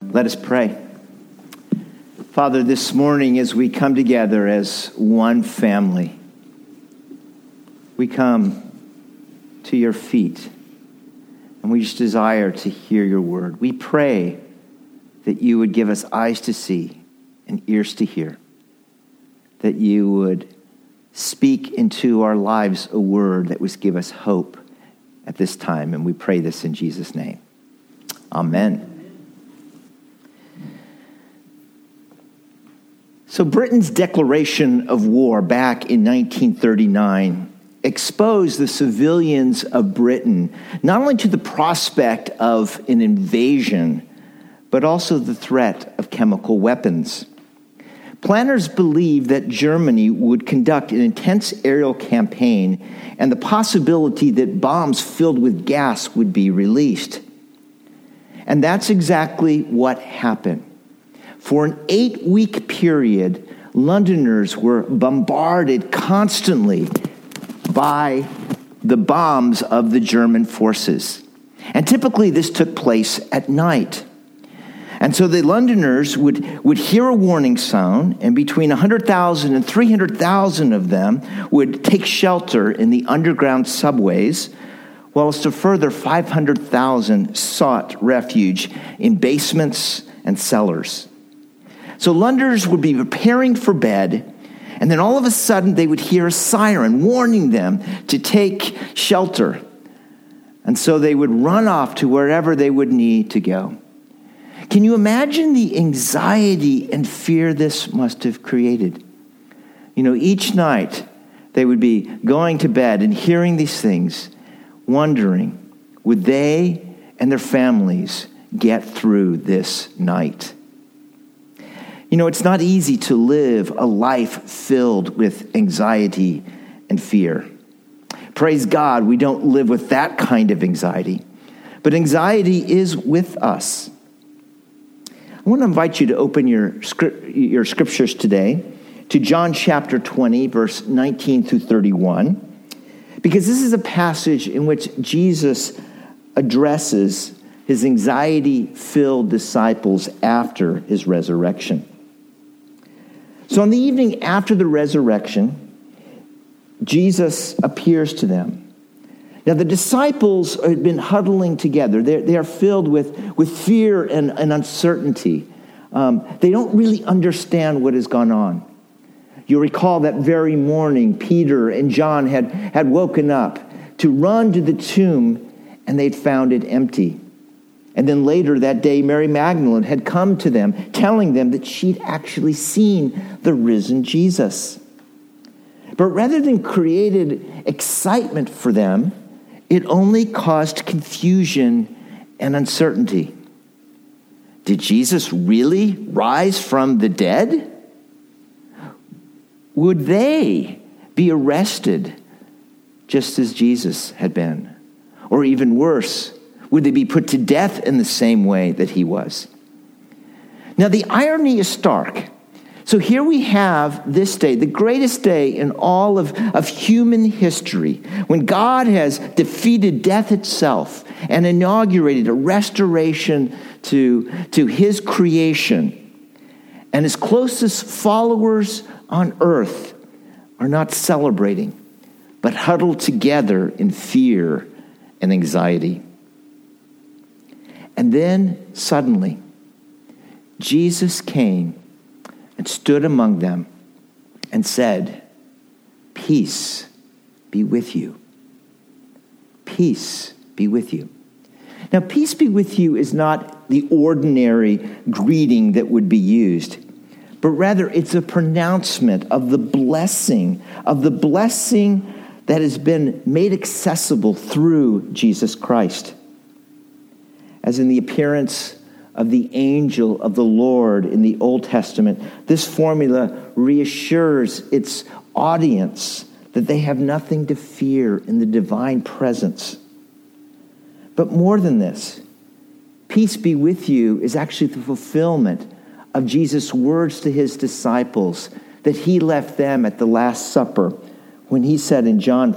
Let us pray. Father, this morning as we come together as one family, we come to your feet and we just desire to hear your word. We pray that you would give us eyes to see and ears to hear, that you would speak into our lives a word that would give us hope at this time. And we pray this in Jesus' name. Amen. So Britain's declaration of war back in 1939 exposed the civilians of Britain not only to the prospect of an invasion, but also the threat of chemical weapons. Planners believed that Germany would conduct an intense aerial campaign and the possibility that bombs filled with gas would be released. And that's exactly what happened. For an 8-week period, Londoners were bombarded constantly by the bombs of the German forces. And typically this took place at night. And so the Londoners would hear a warning sound, and between 100,000 and 300,000 of them would take shelter in the underground subways, whilst a further 500,000 sought refuge in basements and cellars. So Londoners would be preparing for bed, and then all of a sudden they would hear a siren warning them to take shelter. And so they would run off to wherever they would need to go. Can you imagine the anxiety and fear this must have created? You know, each night they would be going to bed and hearing these things, wondering, would they and their families get through this night? You know, it's not easy to live a life filled with anxiety and fear. Praise God, we don't live with that kind of anxiety. But anxiety is with us. I want to invite you to open your scriptures today to John chapter 20, verse 19 through 31, because this is a passage in which Jesus addresses his anxiety-filled disciples after his resurrection. So on the evening after the resurrection, Jesus appears to them. Now the disciples had been huddling together. They are filled with fear and uncertainty. They don't really understand what has gone on. You'll recall that very morning, Peter and John had woken up to run to the tomb, and they'd found it empty. And then later that day, Mary Magdalene had come to them, telling them that she'd actually seen the risen Jesus. But rather than created excitement for them, it only caused confusion and uncertainty. Did Jesus really rise from the dead? Would they be arrested just as Jesus had been? Or even worse, would they be put to death in the same way that he was? Now, the irony is stark. So here we have this day, the greatest day in all of human history, when God has defeated death itself and inaugurated a restoration to his creation. And his closest followers on earth are not celebrating, but huddled together in fear and anxiety. And then suddenly, Jesus came and stood among them and said, "Peace be with you. Peace be with you." Now, peace be with you is not the ordinary greeting that would be used, but rather it's a pronouncement of the blessing that has been made accessible through Jesus Christ. As in the appearance of the angel of the Lord in the Old Testament, this formula reassures its audience that they have nothing to fear in the divine presence. But more than this, peace be with you is actually the fulfillment of Jesus' words to his disciples that he left them at the Last Supper when he said in John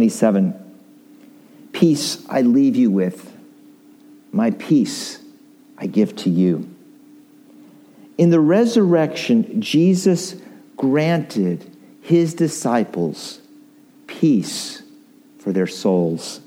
14:27, "Peace I leave you with, my peace I give to you. In the resurrection, Jesus granted his disciples peace for their souls.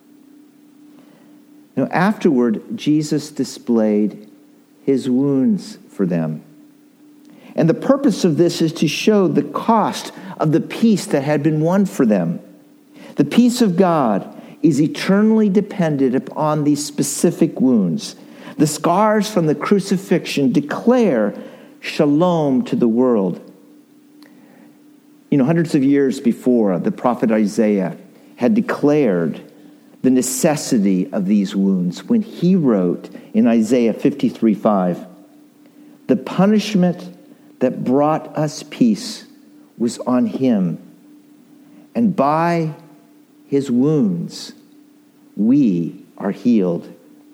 Now, afterward, Jesus displayed his wounds for them. And the purpose of this is to show the cost of the peace that had been won for them. The peace of God is eternally dependent upon these specific wounds. The scars from the crucifixion declare shalom to the world. Hundreds of years before, the prophet Isaiah had declared the necessity of these wounds when he wrote in Isaiah 53:5, "The punishment that brought us peace was on him, and by his wounds we are healed."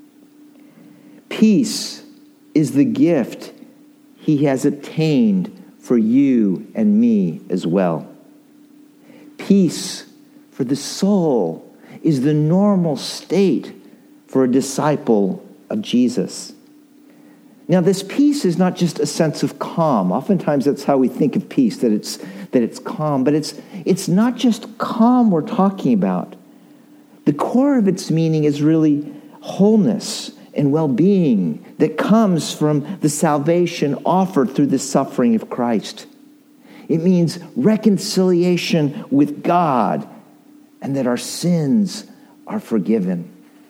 Peace is the gift he has obtained for you and me as well. Peace for the soul is the normal state for a disciple of Jesus. Now, this peace is not just a sense of calm. Oftentimes that's how we think of peace, that it's calm. But it's not just calm we're talking about. The core of its meaning is really wholeness and well-being that comes from the salvation offered through the suffering of Christ. It means reconciliation with God and that our sins are forgiven.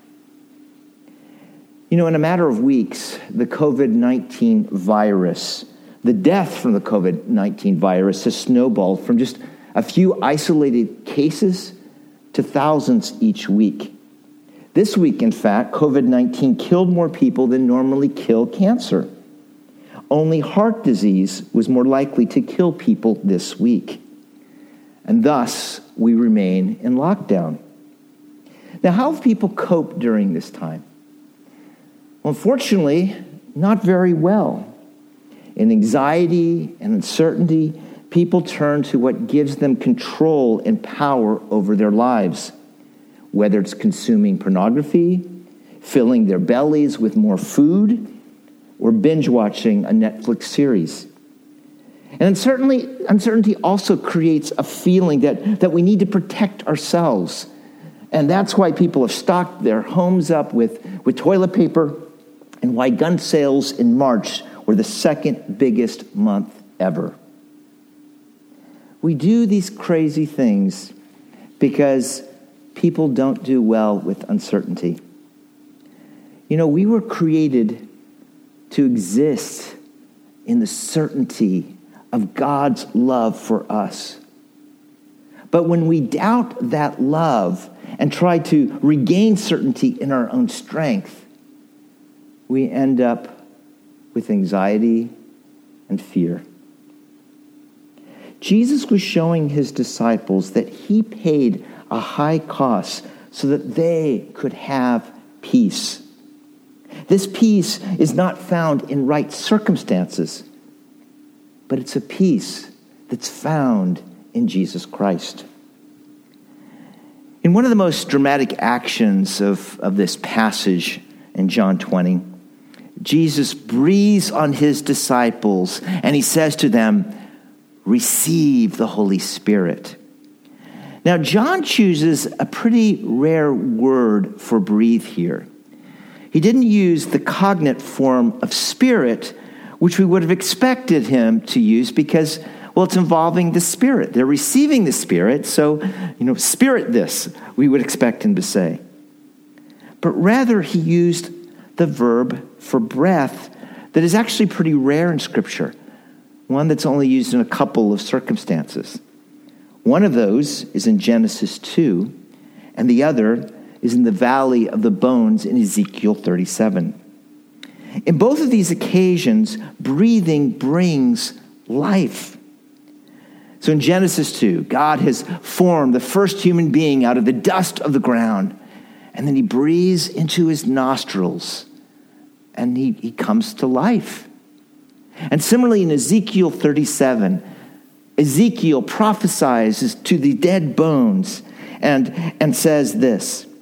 In a matter of weeks, the COVID-19 virus, the death from the COVID-19 virus has snowballed from just a few isolated cases to thousands each week. This week, in fact, COVID-19 killed more people than normally kill cancer. Only heart disease was more likely to kill people this week. And thus, we remain in lockdown. Now, how have people coped during this time? Well, unfortunately, not very well. In anxiety and uncertainty, people turn to what gives them control and power over their lives. Whether it's consuming pornography, filling their bellies with more food, or binge watching a Netflix series. And uncertainty also creates a feeling that we need to protect ourselves. And that's why people have stocked their homes up with toilet paper, and why gun sales in March were the second biggest month ever. We do these crazy things because people don't do well with uncertainty. We were created to exist in the certainty of God's love for us. But when we doubt that love and try to regain certainty in our own strength, we end up with anxiety and fear. Jesus was showing his disciples that he paid a high cost so that they could have peace. This peace is not found in right circumstances, but it's a peace that's found in Jesus Christ. In one of the most dramatic actions of this passage in John 20, Jesus breathes on his disciples and he says to them, "Receive the Holy Spirit." Now, John chooses a pretty rare word for breathe here. He didn't use the cognate form of spirit, which we would have expected him to use because, it's involving the Spirit. They're receiving the Spirit, so, spirit this, we would expect him to say. But rather, he used the verb for breath that is actually pretty rare in Scripture, one that's only used in a couple of circumstances. One of those is in Genesis 2, and the other is in the Valley of the Bones in Ezekiel 37. In both of these occasions, breathing brings life. So in Genesis 2, God has formed the first human being out of the dust of the ground, and then he breathes into his nostrils, and he comes to life. And similarly in Ezekiel 37, Ezekiel prophesies to the dead bones and says this,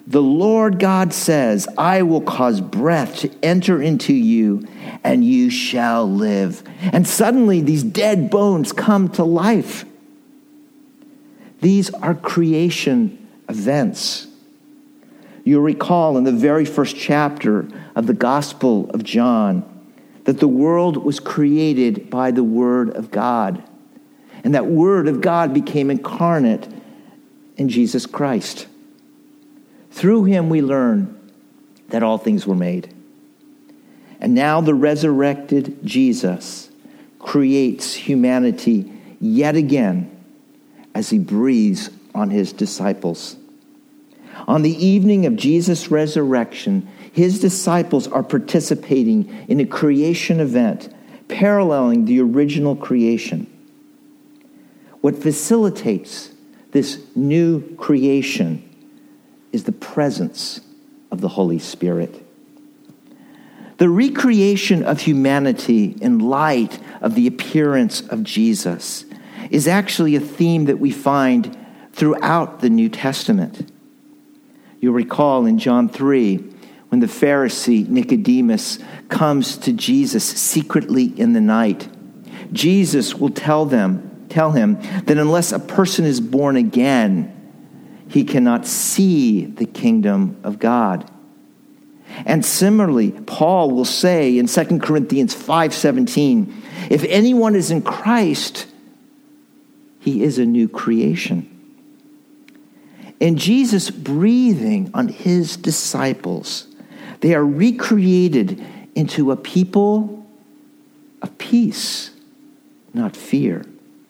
The Lord God says, I will cause breath to enter into you, and you shall live. And suddenly these dead bones come to life. These are creation events. You'll recall in the very first chapter of the Gospel of John that the world was created by the Word of God. And that Word of God became incarnate in Jesus Christ. Through him we learn that all things were made. And now the resurrected Jesus creates humanity yet again as he breathes on his disciples. On the evening of Jesus' resurrection, his disciples are participating in a creation event paralleling the original creation. What facilitates this new creation is the presence of the Holy Spirit. The recreation of humanity in light of the appearance of Jesus is actually a theme that we find throughout the New Testament. You'll recall in John 3, when the Pharisee Nicodemus comes to Jesus secretly in the night, Jesus will tell him that unless a person is born again, he cannot see the kingdom of God. And similarly, Paul will say in 2 Corinthians 5:17, if anyone is in Christ, he is a new creation. In Jesus breathing on his disciples, they are recreated into a people of peace, not fear.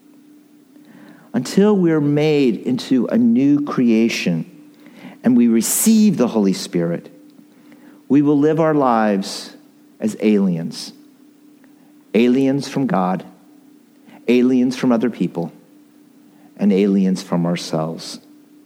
Until we're made into a new creation and we receive the Holy Spirit, we will live our lives as aliens. Aliens from God, aliens from other people, and aliens from ourselves.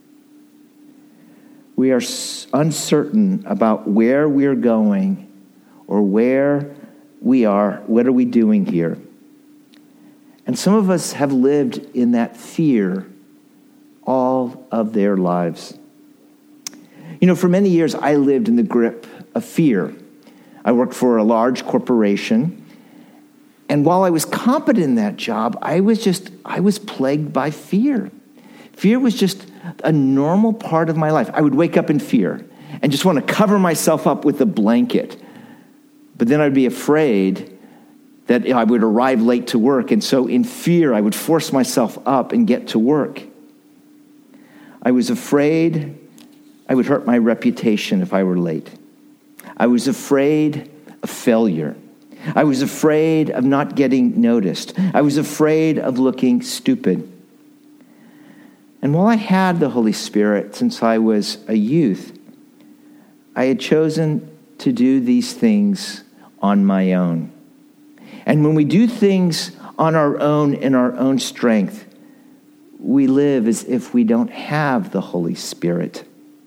We are uncertain about where we're going or where we are. What are we doing here? And some of us have lived in that fear all of their lives. For many years, I lived in the grip of fear. I worked for a large corporation. And while I was competent in that job, I was plagued by fear. Fear was just a normal part of my life. I would wake up in fear and just want to cover myself up with a blanket. But then I'd be afraid that I would arrive late to work. And so in fear, I would force myself up and get to work. I was afraid I would hurt my reputation if I were late. I was afraid of failure. I was afraid of not getting noticed. I was afraid of looking stupid. And while I had the Holy Spirit since I was a youth, I had chosen to do these things on my own. And when we do things on our own in our own strength, we live as if we don't have the Holy Spirit.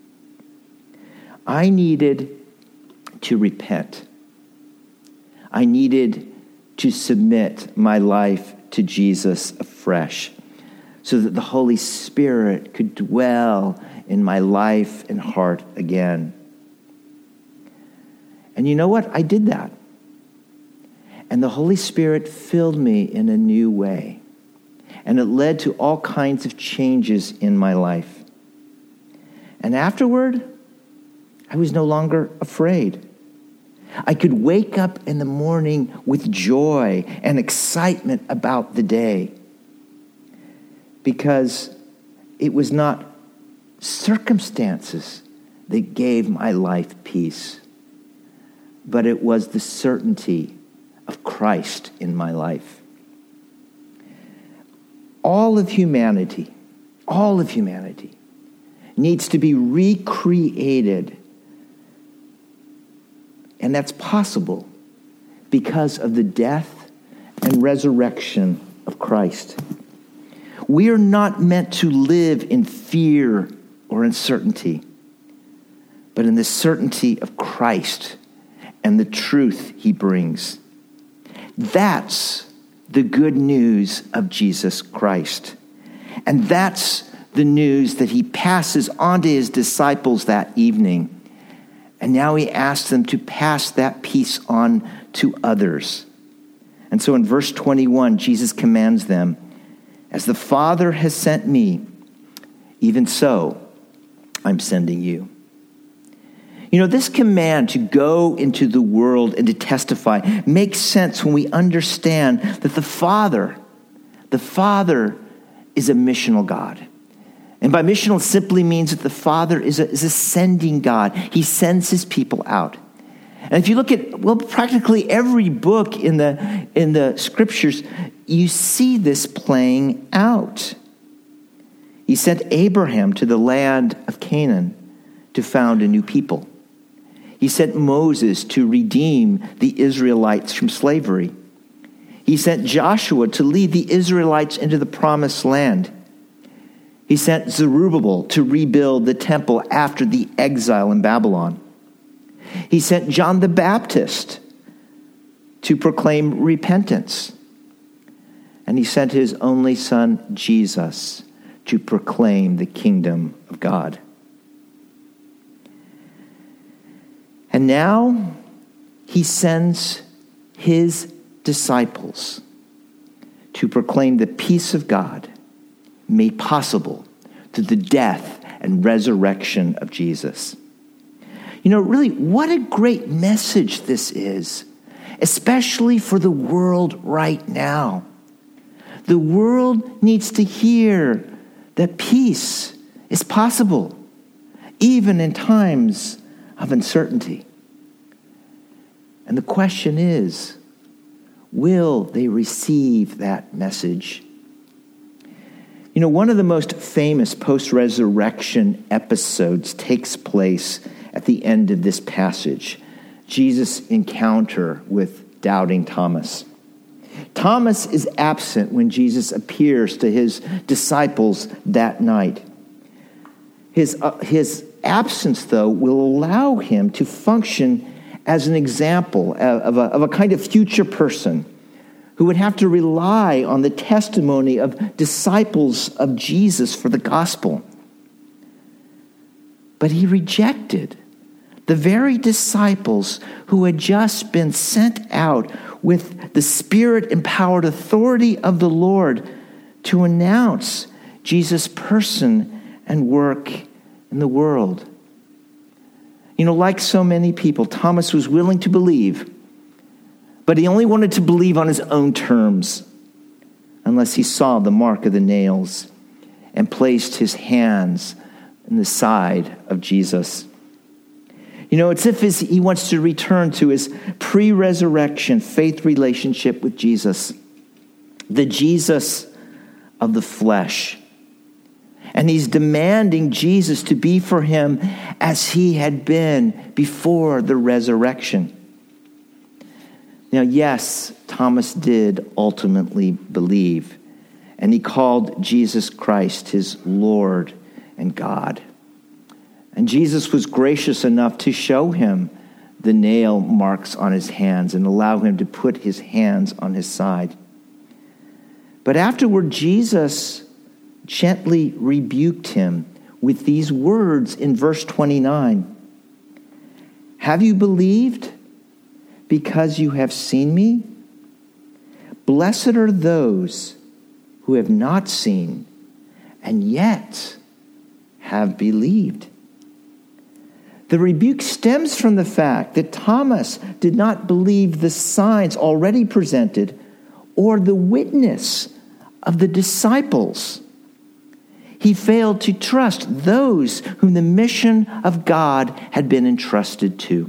I needed to repent. I needed to submit my life to Jesus afresh so that the Holy Spirit could dwell in my life and heart again. And you know what? I did that. And the Holy Spirit filled me in a new way. And it led to all kinds of changes in my life. And afterward, I was no longer afraid. I could wake up in the morning with joy and excitement about the day. Because it was not circumstances that gave my life peace, but it was the certainty of Christ in my life. All of humanity needs to be recreated. And that's possible because of the death and resurrection of Christ. We are not meant to live in fear or uncertainty, but in the certainty of Christ and the truth he brings. That's the good news of Jesus Christ. And that's the news that he passes on to his disciples that evening. And now he asks them to pass that peace on to others. And so in verse 21, Jesus commands them, "As the Father has sent me, even so I'm sending you." You know, this command to go into the world and to testify makes sense when we understand that the Father is a missional God. And by missional simply means that the Father is a sending God. He sends his people out. And if you look at, practically every book in the scriptures, you see this playing out. He sent Abraham to the land of Canaan to found a new people. He sent Moses to redeem the Israelites from slavery. He sent Joshua to lead the Israelites into the promised land. He sent Zerubbabel to rebuild the temple after the exile in Babylon. He sent John the Baptist to proclaim repentance. And he sent his only son, Jesus, to proclaim the kingdom of God. And now he sends his disciples to proclaim the peace of God made possible through the death and resurrection of Jesus. You know, really, what a great message this is, especially for the world right now. The world needs to hear that peace is possible, even in times of uncertainty. And the question is, will they receive that message? You know, one of the most famous post-resurrection episodes takes place at the end of this passage, Jesus' encounter with doubting Thomas. Thomas is absent when Jesus appears to his disciples that night. His absence, though, will allow him to function as an example of a kind of future person who would have to rely on the testimony of disciples of Jesus for the gospel. But he rejected the very disciples who had just been sent out with the Spirit-empowered authority of the Lord to announce Jesus' person and work in the world. You know, like so many people, Thomas was willing to believe, but he only wanted to believe on his own terms, unless he saw the mark of the nails and placed his hands in the side of Jesus. You know, it's as if he wants to return to his pre-resurrection faith relationship with Jesus, the Jesus of the flesh. And he's demanding Jesus to be for him as he had been before the resurrection. Now, yes, Thomas did ultimately believe, and he called Jesus Christ his Lord and God. And Jesus was gracious enough to show him the nail marks on his hands and allow him to put his hands on his side. But afterward, Jesus gently rebuked him with these words in verse 29. "Have you believed because you have seen me? Blessed are those who have not seen and yet have believed." The rebuke stems from the fact that Thomas did not believe the signs already presented or the witness of the disciples. He failed to trust those whom the mission of God had been entrusted to.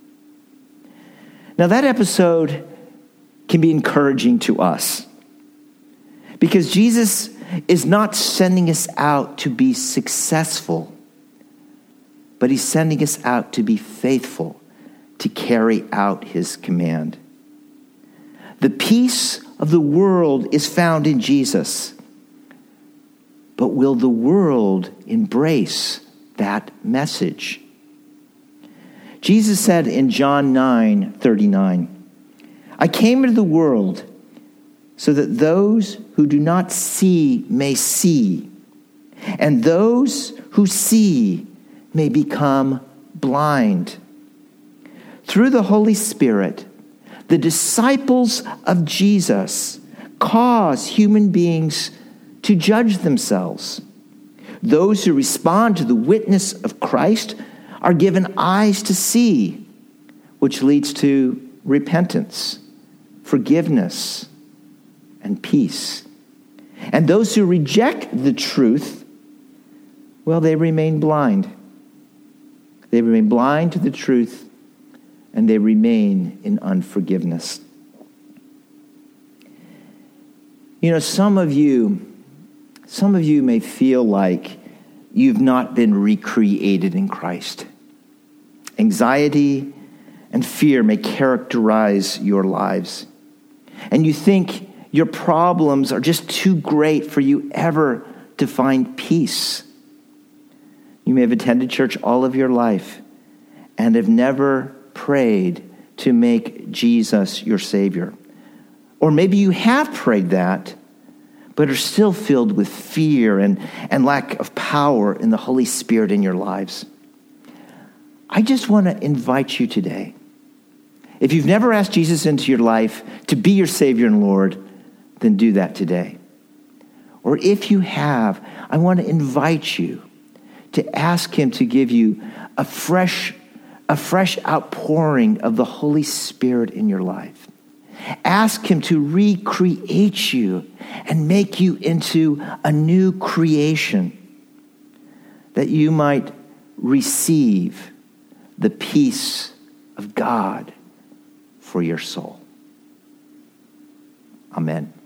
Now, that episode can be encouraging to us because Jesus is not sending us out to be successful, but he's sending us out to be faithful, to carry out his command. The peace of the world is found in Jesus. But will the world embrace that message? Jesus said in John 9:39, "I came into the world so that those who do not see may see, and those who see may become blind. Through the Holy Spirit, the disciples of Jesus cause human beings to judge themselves. Those who respond to the witness of Christ are given eyes to see, which leads to repentance, forgiveness, and peace. And those who reject the truth, well, they remain blind. They remain blind to the truth, and they remain in unforgiveness. You know, some of you may feel like you've not been recreated in Christ. Anxiety and fear may characterize your lives. And you think your problems are just too great for you ever to find peace. You may have attended church all of your life and have never prayed to make Jesus your Savior. Or maybe you have prayed that, but are still filled with fear and lack of power in the Holy Spirit in your lives. I just want to invite you today. If you've never asked Jesus into your life to be your Savior and Lord, then do that today. Or if you have, I want to invite you to ask him to give you a fresh outpouring of the Holy Spirit in your life. Ask him to recreate you and make you into a new creation, that you might receive the peace of God for your soul. Amen.